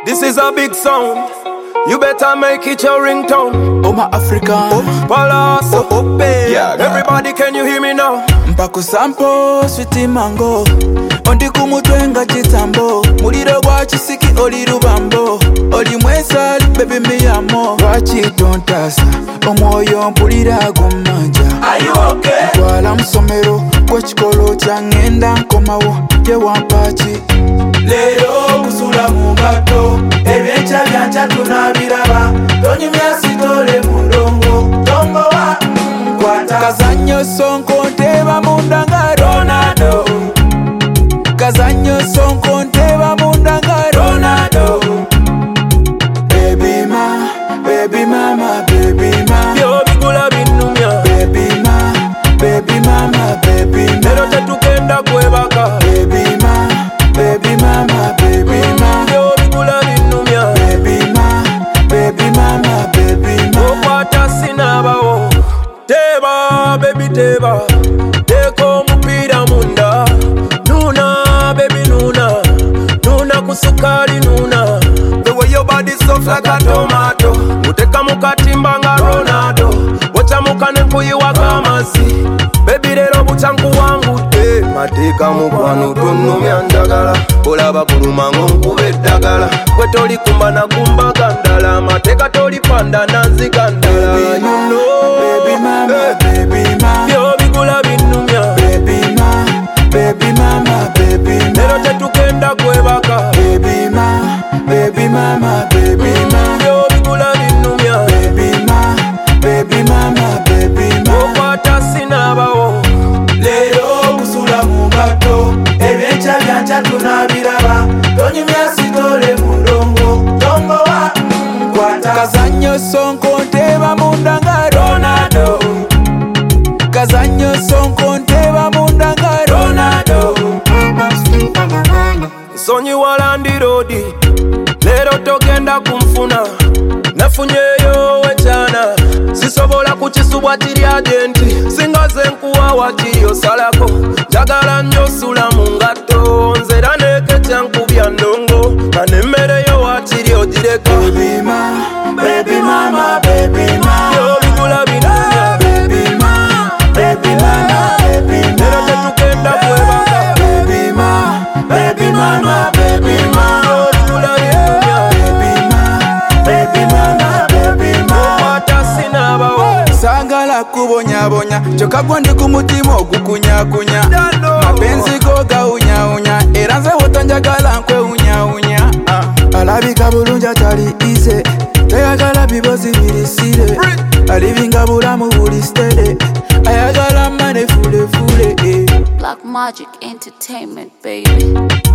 This is a big sound. You better make it your ringtone. Oh my African, Palaso, yeah, everybody can you hear me now? mpaku sampo, sweet mango. Ondi kumutwenga chitambo. Muliro gwa chisiki oli rubambo. Oli mwesali, baby me amo. Wachi don't tasa, omwoyo mpulira gumanja. Are you okay? Twala msomero, kwa chikolo changenda nkomawo. Ye wampachi Lero kusula mungato, ebyencha byancha tunabiraba. Tonyumya sitole mundongo, tongo wa kwata. Kazanyo sonko nteba mundanga Ronaldo. Kazanyo sonko nteba mundanga Ronaldo. Baby ma, baby mama, baby ma. Yo bigula binumya. Baby ma, baby mama, baby ma. Lero tetukenda kwebaka. Baby ma, baby mama, baby ma. Yo bigula binumya. Baby ma, baby mama, baby ma. Okwata sinabawo. Teba, baby teba. Teko mupira munda. Nuna, baby nuna. Nuna kusukari nuna. The way your body soft like a tomato. Uteka mukatimba nga Ronaldo. Wacha mukane kuyiwa kamasi. Baby lero buchanku wangu te. Mateka mukwano tunumya njagala. Olaba kuluma nkube eddagala. Gwe toli kumba na kumba gandala. Mateka toli panda nanzi gandala. Baby ma, baby mama, baby ma. Yo bigula binumya. Baby ma, baby mama, baby ma. Lero tetukenda kwebaka. Baby ma, baby mama, baby ma. Yo bigula binumya. Baby ma, baby mama, baby ma. Okwata sinabawo. Lero kusula mungato, ebyencha byancha tunabiraba. Tonyumya sitole mundongo, tongo wa kwata. Kazanyo sonko nteba mundanga Ronaldo. Kazanyo sonko nteba mundanga Ronaldo. Nsonyiwa Landi Road. Lero togenda kumfuna. Nafunyeyo wekyana. Sisobola kukisubwa kiri agenti. Singaze nkuwa wakiri osalako. Njagala nnyo osula mu ngatto. Nze era neeketya nkubya ndongo. Nga n'emmere yo wakiri ogireka. Baby ma, baby mama, baby ma. Yo bigula binumya. Baby ma, baby mama, baby ma. Lero tetukenda kwebaka. Baby ma, baby mama, baby ma. Yo bigula binumya. Baby ma, baby mama, baby ma. Okwata sinabawo. Sangala kubonyabonya, kyokka gwe ndi ku mutima ogukunyakunya. Mapenzi go gawunyawunya, era nze wotanjagala nkwewunyawunya. Alabika bulungi atali ize, tayagala bibozi birisire. Alivinga bulamu buli stede, ayagala mane fulefule. Black Magic Entertainment, baby.